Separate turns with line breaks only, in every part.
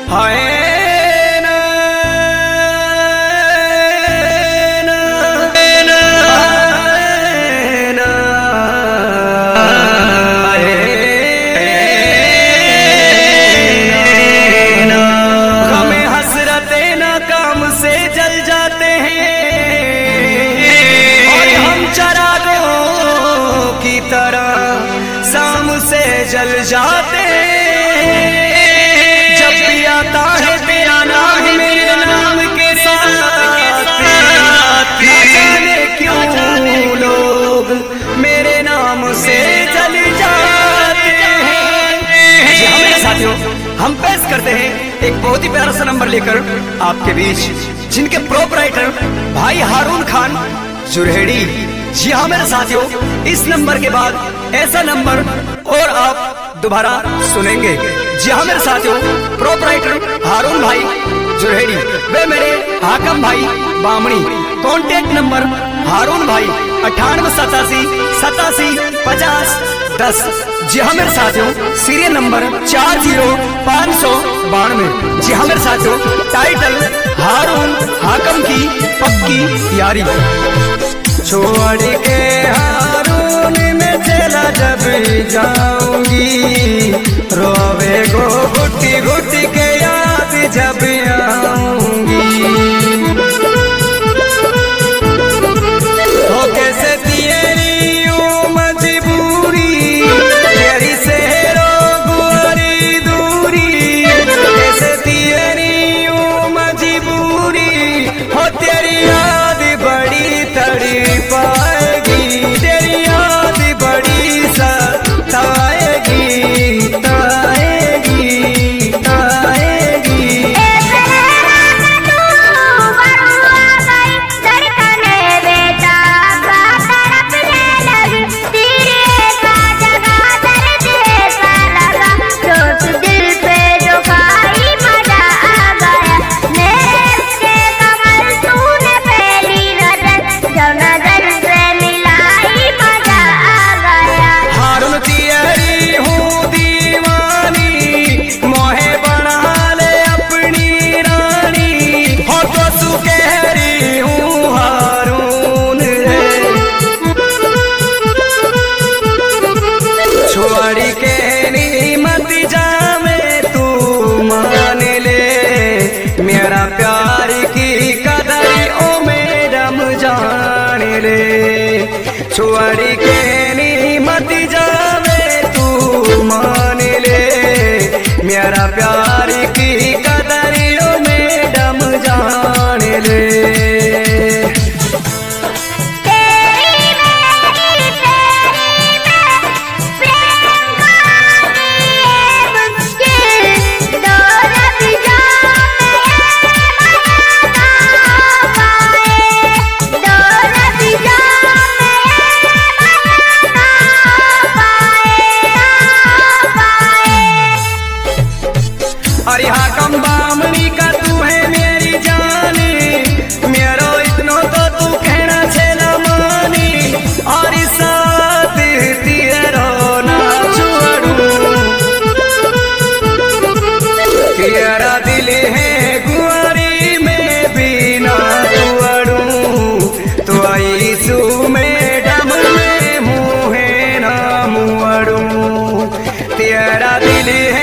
जल जाते जब भी आता है तेरा नाम मेरे नाम के साथ, न जाने क्यों लोग मेरे नाम से जल जाते हैं। जी हाँ मेरे साथियों, हम पेश करते हैं एक बहुत ही प्यारा सा नंबर लेकर आपके बीच, जिनके प्रोपराइटर भाई हारून खान जुरहेड़ी। जी हाँ मेरे साथियों, इस नंबर के बाद ऐसा नंबर और आप दोबारा सुनेंगे। जी हाँ मेरे साथियों, प्रोपराइटर हारून भाई जुरहेड़ी, वे मेरे हाकम भाई बामणी। कॉन्टेक्ट नंबर हारून भाई 9887 87 50 10। जी हाँ मेरे साथियों, सीरियल नंबर 40592। जी हाँ मेरे साथियों, टाइटल हारून हाकम की पक्की यारी। छोड़ के हारून में चला जब जाऊंगी, रोवे गो घुटी घुटी के याद जब आऊंगी। हो कैसे तेरी मजबूरी, तेरी सेहरो गुआरी दूरी, कैसे तेरी मजबूरी, हो तेरी याद बड़ी तड़ी पाएगी, तेरी याद बड़ी सताएगी ताएगी ताएगी। मेरा प्यार की कदर ओ मैडम जान ले, छोड़ी के नी मत जावे तू मान ले, मेरा प्यार की कदर ओ मैडम जान ले। अरे हाकम बामणी का तू है मेरी जानी, मेरो इतनो तो तू कहना छेला मानी, और साथ तेरो ना छोड़ू, तेरा दिल है गुआरी में भी ना तोड़ू, तो आई सू मैडम में मुँह है ना मुड़ू, तेरा दिल है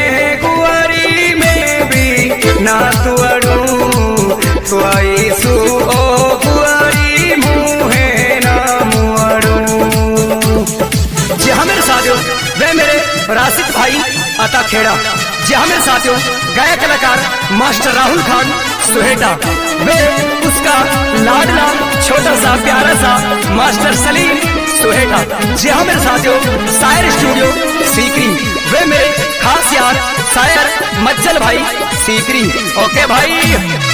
ना तुअड़ू, तो आई सू ओ गुआरी मुँह है ना मुअड़ू। जी हाँ मेरे साथियों, वे मेरे राशिद भाई अता खेड़ा। जी हाँ मेरे साथियों, गायक कलाकार मास्टर राहुल खान सुहेटा, वे उसका लाडला छोटा सा प्यारा सा मास्टर सलीम सुहेटा। जी हाँ मेरे साथियों, शायर स्टूडियो सीकरी, वे मेरे खास यार शायर मज्जल भाई सीकरी। ओके भाई,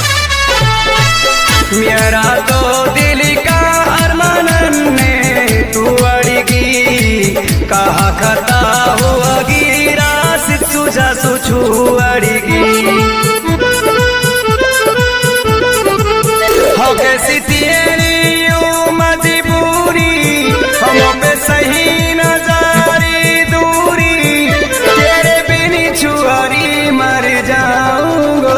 मेरा तो दिल का अरमान ने तू अड़गी, कहा खता होगी रासिद सुझा सुछू अड़गी, हो कैसी तेरी मजबूरी, हम पे सही न जारी दूरी, तेरे बिन छुआरी मर जाऊंगा,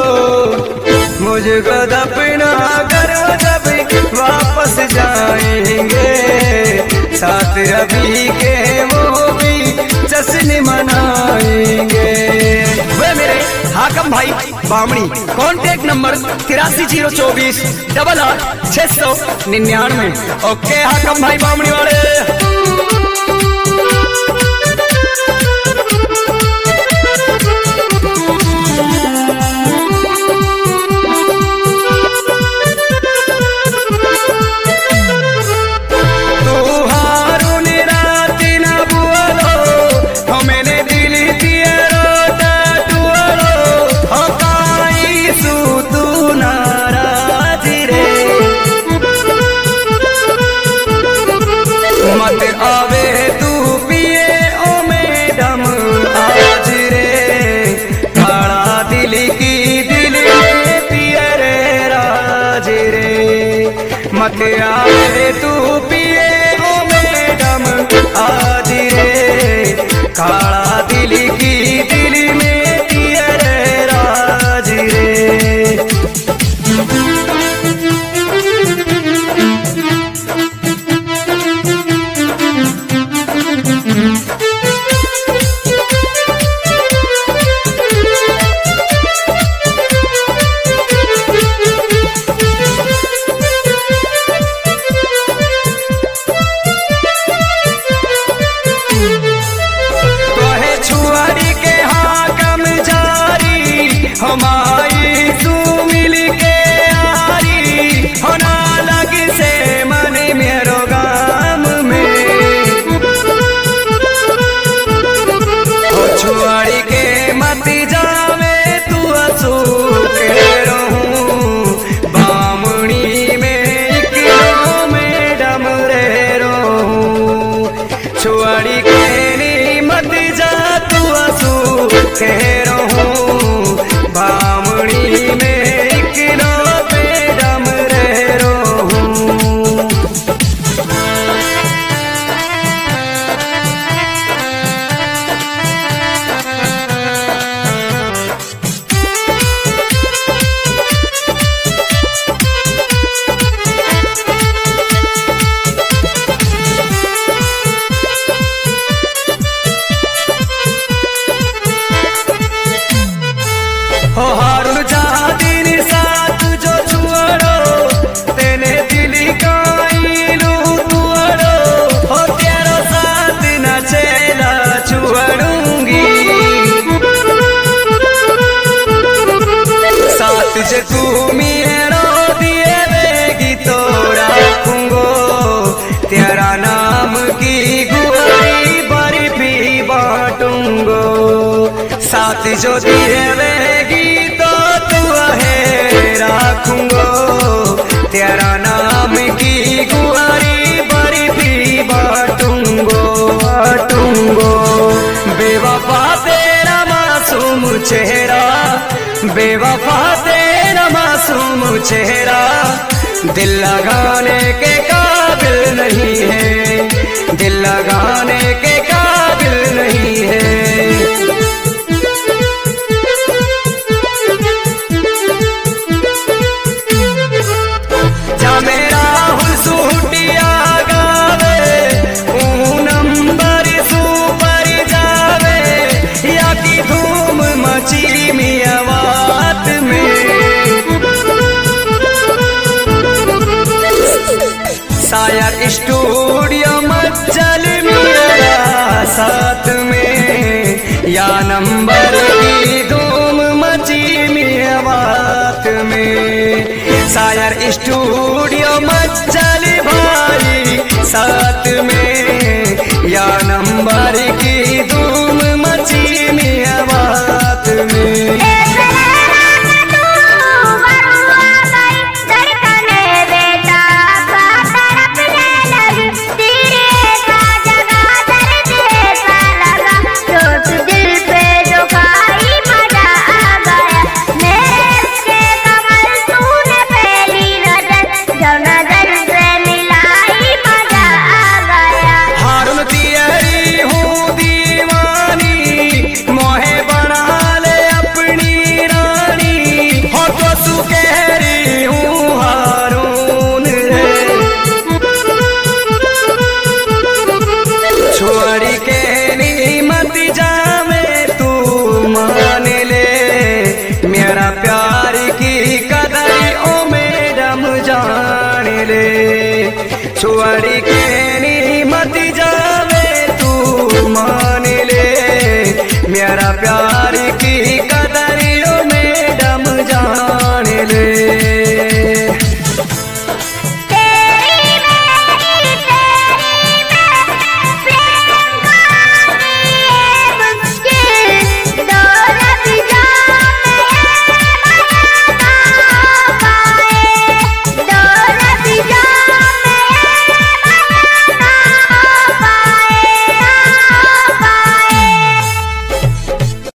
मुझको दफना करो जब वापस जाएंगे, साथ रवि के वो भी जश्न मनाएंगे। वे मेरे हाकम भाई बामणी, कॉन्टेक्ट नंबर 83 024 88 699। ओके हाकम भाई बामणी वाले। मत आवे तू पिए ओ मैडम आज रे, काला दिल की दिल में पिए रे राज रे। मत आवे तू पिए ओ मैडम आज रे, काला दिल की दिल में पिए रे राज रे। हमारी तू मिल के आरी होना लग से मन मेरो गाम में, छुआड़ी के मत जावे तू असू के रहूं, बामणी में एक मैडम रे रहूं। छुआड़ी के नी मत जा तू असू के रहूं, बामणी में एक मैडम रे रहूं। हो हर जा दिन साथ जो छुअड़ो, तेने दिल का इलू तुअड़ो, हो तेरो साथ न चेला छुअड़ूंगी। साथ जे तू मेरो दिए देगी तो रखूंगो, तेरा नाम की गुआरी बर्फी बांटूंगो। साथ जो दिए रखूंगो, तेरा नाम की गुआरी बर्फी बांटूंगो बांटूंगो। बेवफा तेरा मासूम चेहरा, बेवफा तेरा मासूम चेहरा, दिल लगाने के काबिल नहीं है, दिल लगाने के काबिल नहीं है। शायर स्टूडियो मचल मेरा साथ में, या नंबर की धूम मची मेवात में। शायर स्टूडियो मचल भाई साथ में, या नंबर की धूम मची मेवात में। छुआरी के नी मत जावे तू मान ले मेरा प्यार की